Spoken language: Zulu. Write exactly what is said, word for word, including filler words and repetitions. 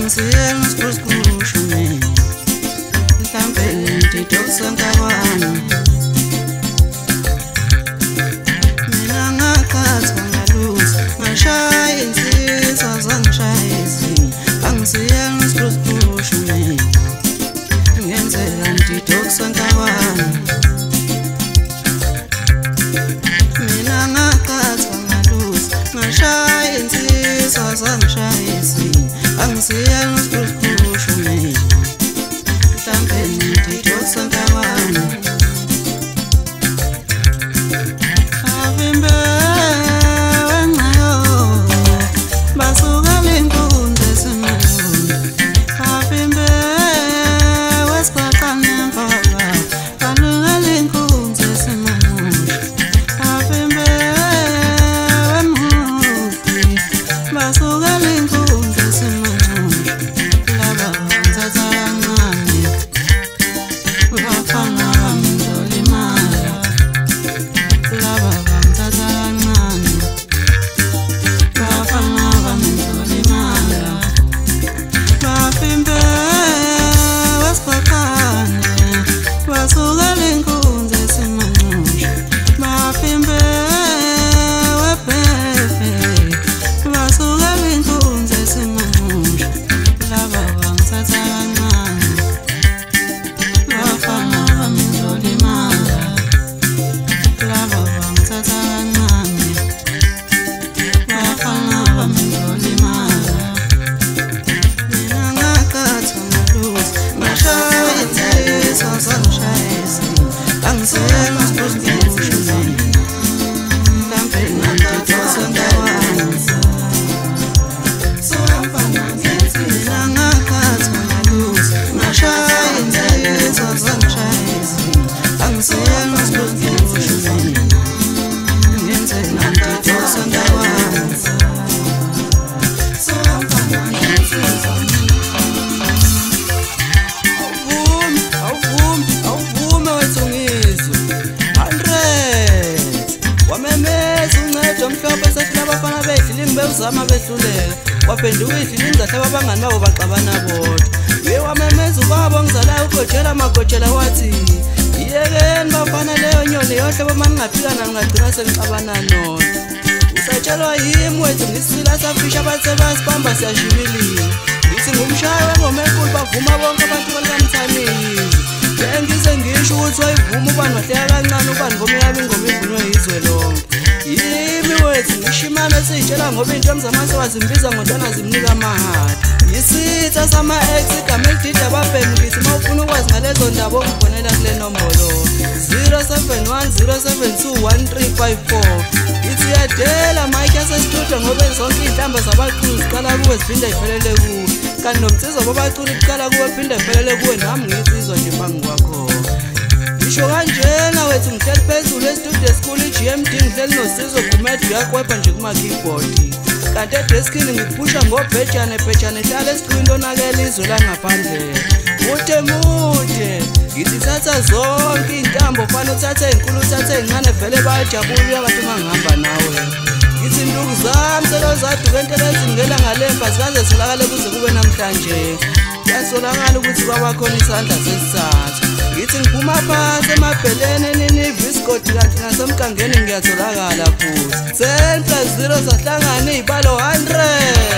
Angiziyeni usikhushu mina mhlambe ngidoksankawana mina ngakhathwa ngaluza ngashaya insizwa zangishaya ezinye angiziyeni usikhushu mina ngenzela ngidoksankawana mina ngakhathwa ngaluza ngashaya insizwa zangishaya ezinye angiziyeni usikhushu mina mhlambe ngidoksankawana avimbe wencayo basuka lenkunzi esimanyoni avimbe wesibhaqane mfaka baluka lenkunzi esimanyoni avimbe wemufi basuka lenkunzi esimanyoni laba ngithatha kancane bafana bamzolimala laba bangithatha kancane bafana bamzolimala bafimbe wesibhaqane basuka lenkunzi esimanyoni bafimbe webhefe basuka lenkunzi esimanyoni laba bangithatha kancane bafana bamzolimala laba bangithatha kancane bafana bamzolimala mina ngakhathwa ngaluza ngashaya insizwa zangishaya ezinye angiziyeni usikhushu mina mhlambe ngidoksankawana mina ngakhathwa ngaluza ngashaya insizwa zangishaya ezinye angiziyeni usikhushu mina ngenzela ngidoksankawana awuvumi awuvumi awuvumi wethu ngizwe hundred wamemeza uncedo mhlophe sethi labafana bedlile ngibewuzama behluleka waphenduka idlile ngahle abangani babo baxabana bodwa uye wamemeza ubaba ngizalayo ugojela amagojela wathi yekeni bafana leyo nyoni yohle boma ningaphikana ngingagcina sengixabana nodwa usatshelwa yimi wethu ngisila safisha bathe basibamba siyashibilile ngithi ngumshayi wengoma enkulu bavuma bonke abantu balikamthamini bengize ngisho ukuthi wayivuma ubani wahleka kancane ubani ngoma yami ingoma ivunwe yizwe lonke yimi wethu ngishimane siyitshela ngoba into emzamase wazimbiza ngontwana zimnika amahadi yisitha sama-ex igama elidida ababhemi ngithi uma ufuna ukwazi ngalezo ndaba ongifonela kule nombolo zero seven one zero seven two one three five four ithi yadela mike yasestudio ngoba zonke iy'hlamba zabaculi ziqala kuwe ziphinde yiphelele kuwe kanti nomsizo babaculi kuqala kuwe phinde yiphelele kuwe nami ngiyisizwa nje phambi kwakho ngisho kanjena wethu ngihleli phezulu estudio esikhulu i-G M D ngihleli nosizo gumedu uyakwepha nje kuma-keyboard kanti edeskini ngiphusha ngobhejane bhejane ehlala esiqwini onakela izwe langaphandle mude mude ngithi thatha zonke iy'ntambo fana uthathe ey'nkulu uthathe ey'ncane vele bayajabula kade uma ngihamba nawe ngithi nduku zami selozaduka entelezini ngelangalemba zikaze zitholakale kuze kube namhlanje kuyasolakala ukuthi kwabakhona isandla sesithathu ngithi ngiphuma phansi emabheleni eniniviscodi kanti nasemgangeni ngiyatholakala futhi ten plus zero sahlangana iy'balo hundred